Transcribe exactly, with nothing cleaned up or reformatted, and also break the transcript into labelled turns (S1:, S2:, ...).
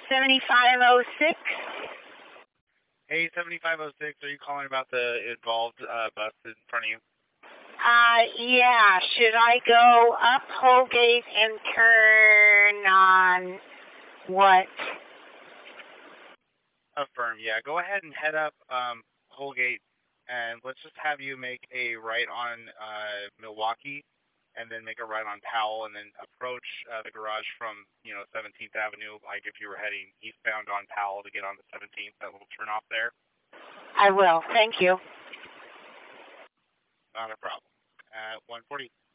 S1: seventy-five oh six.
S2: Hey, seventy-five oh six, are you calling about the involved uh, bus in front of you?
S1: Uh, yeah. Should I go up Holgate and turn on what?
S2: Affirm, yeah. Go ahead and head up um, Holgate, and let's just have you make a right on uh, Milwaukee, and then make a right on Powell, and then approach uh, the garage from, you know, seventeenth Avenue, like if you were heading eastbound on Powell to get on the seventeenth, that little turnoff there.
S1: I will. Thank you.
S2: Not a problem. Uh, one forty.